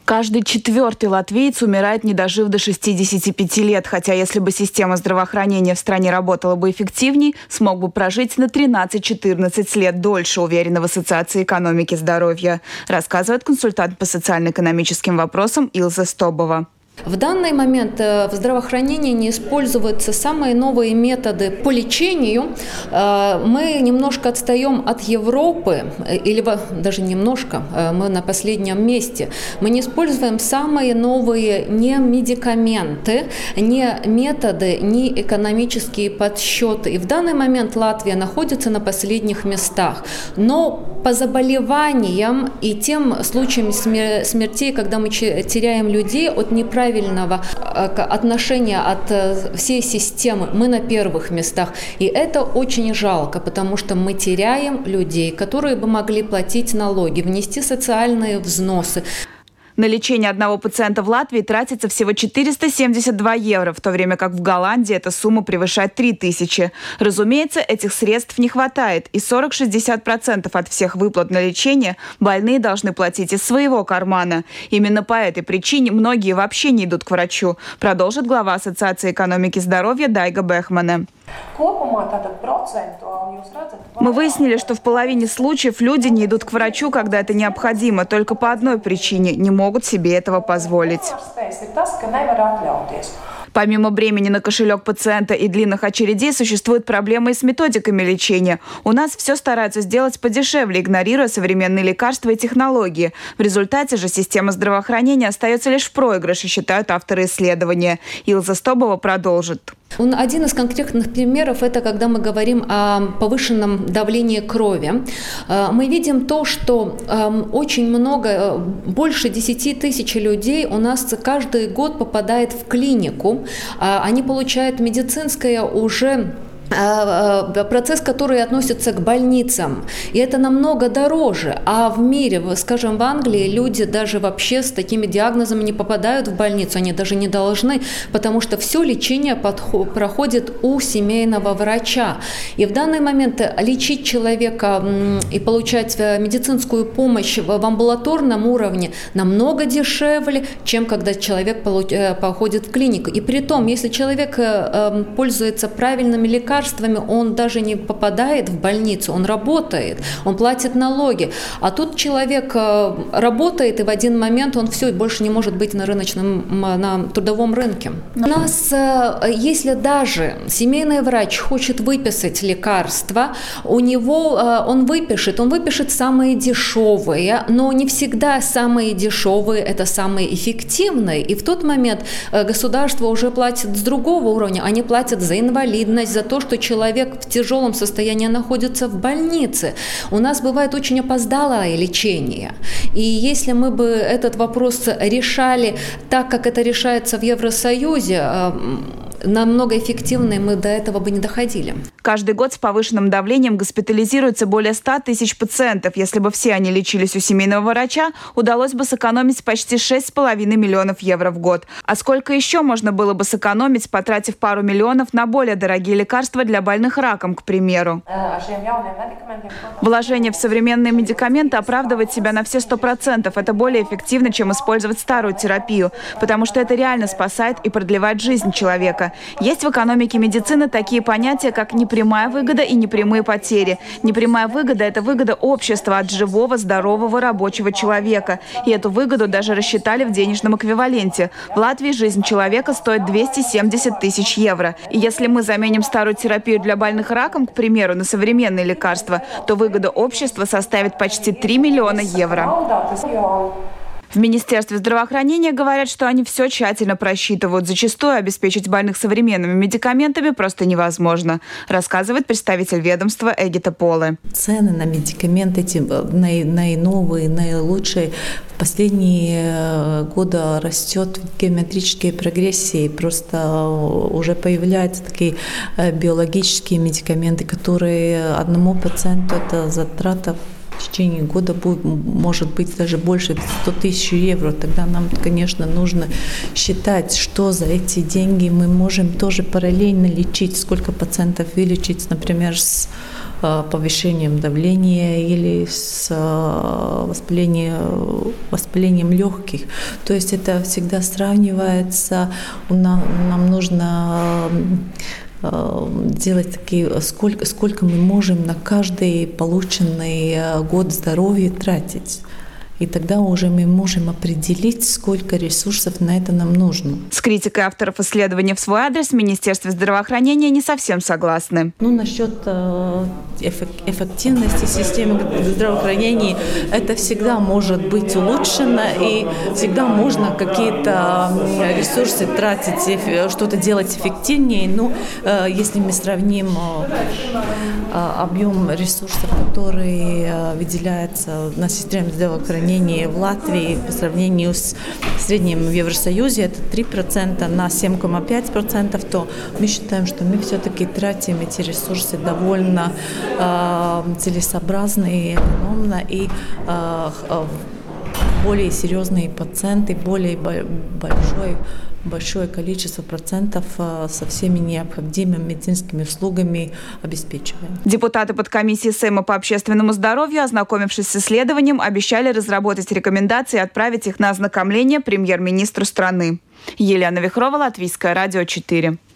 Каждый четвертый латвиец умирает, не дожив до 65 лет. Хотя если бы система здравоохранения в стране работала бы эффективней, смог бы прожить на 13-14 лет дольше, уверена в Ассоциации экономики здоровья, рассказывает консультант по социально-экономическим вопросам Илза Стобова. В данный момент в здравоохранении не используются самые новые методы по лечению. Мы немножко отстаем от Европы, или даже немножко, мы на последнем месте. Мы не используем самые новые ни медикаменты, ни методы, ни экономические подсчеты. И в данный момент Латвия находится на последних местах. Но по заболеваниям и тем случаям смертей, когда мы теряем людей от неправильного отношения от всей системы, мы на первых местах. И это очень жалко, потому что мы теряем людей, которые бы могли платить налоги, внести социальные взносы. На лечение одного пациента в Латвии тратится всего 472 евро, в то время как в Голландии эта сумма превышает 3000. Разумеется, этих средств не хватает, и 40-60% от всех выплат на лечение больные должны платить из своего кармана. Именно по этой причине многие вообще не идут к врачу, продолжит глава Ассоциации экономики здоровья Дайга Бехмане. Мы выяснили, что в половине случаев люди не идут к врачу, когда это необходимо, только по одной причине – не могут себе этого позволить. Помимо бремени на кошелек пациента и длинных очередей, существуют проблемы и с методиками лечения. У нас все стараются сделать подешевле, игнорируя современные лекарства и технологии. В результате же система здравоохранения остается лишь в проигрыше, считают авторы исследования. Илза Стобова продолжит. Один из конкретных примеров – это когда мы говорим о повышенном давлении крови. Мы видим то, что очень много, больше 10 тысяч людей у нас каждый год попадает в клинику. Они получают медицинское уже процесс, который относится к больницам. И это намного дороже. А в мире, скажем, в Англии люди даже вообще с такими диагнозами не попадают в больницу. Они даже не должны, потому что все лечение проходит у семейного врача. И в данный момент лечить человека и получать медицинскую помощь в амбулаторном уровне намного дешевле, чем когда человек походит в клинику. И при том, если человек пользуется правильными лекарствами, он даже не попадает в больницу, он работает, он платит налоги. А тут человек работает, и в один момент он все, больше не может быть на трудовом рынке. У нас, если даже семейный врач хочет выписать лекарства, он выпишет самые дешевые, но не всегда самые дешевые – это самые эффективные. И в тот момент государство уже платит с другого уровня, они платят за инвалидность, за то, что человек в тяжелом состоянии находится в больнице. У нас бывает очень опоздалое лечение. И если мы бы этот вопрос решали так, как это решается в Евросоюзе, намного эффективнее, мы до этого бы не доходили. Каждый год с повышенным давлением госпитализируется более 100 тысяч пациентов. Если бы все они лечились у семейного врача, удалось бы сэкономить почти 6,5 миллионов евро в год. А сколько еще можно было бы сэкономить, потратив пару миллионов на более дорогие лекарства для больных раком, к примеру? Вложение в современные медикаменты оправдывает себя на все 100%. Это более эффективно, чем использовать старую терапию, потому что это реально спасает и продлевает жизнь человека. Есть в экономике медицины такие понятия, как непрямая выгода и непрямые потери. Непрямая выгода – это выгода общества от живого, здорового, рабочего человека. И эту выгоду даже рассчитали в денежном эквиваленте. В Латвии жизнь человека стоит 270 тысяч евро. И если мы заменим старую терапию для больных раком, к примеру, на современные лекарства, то выгода общества составит почти 3 миллиона евро. В Министерстве здравоохранения говорят, что они все тщательно просчитывают. Зачастую обеспечить больных современными медикаментами просто невозможно, рассказывает представитель ведомства Эгита Поле. Цены на медикаменты эти наиновые, наилучшие в последние годы растет в геометрической прогрессии. Просто уже появляются такие биологические медикаменты, которые одному пациенту это затрата в течение года может быть даже больше 100 тысяч евро. Тогда нам, конечно, нужно считать, что за эти деньги мы можем тоже параллельно лечить, сколько процентов вылечить, например, с повышением давления или с воспалением легких. То есть это всегда сравнивается. Нам нужно делать такие, сколько мы можем на каждый полученный год здоровья тратить. И тогда уже мы можем определить, сколько ресурсов на это нам нужно. С критикой авторов исследования в свой адрес в Министерстве здравоохранения не совсем согласны. Насчет эффективности системы здравоохранения, это всегда может быть улучшено, и всегда можно какие-то ресурсы тратить, что-то делать эффективнее. Но если мы сравним объем ресурсов, который выделяется на систему здравоохранения в Латвии по сравнению с средним в Евросоюзе, это 3% на 7,5%, то мы считаем, что мы все-таки тратим эти ресурсы довольно целесообразно и экономно, и более серьезные пациенты, более большое количество процентов со всеми необходимыми медицинскими услугами обеспечиваем. Депутаты подкомиссии Сейма по общественному здоровью, ознакомившись с исследованием, обещали разработать рекомендации и отправить их на ознакомление премьер-министру страны. Елена Вихрова, Латвийское радио 4.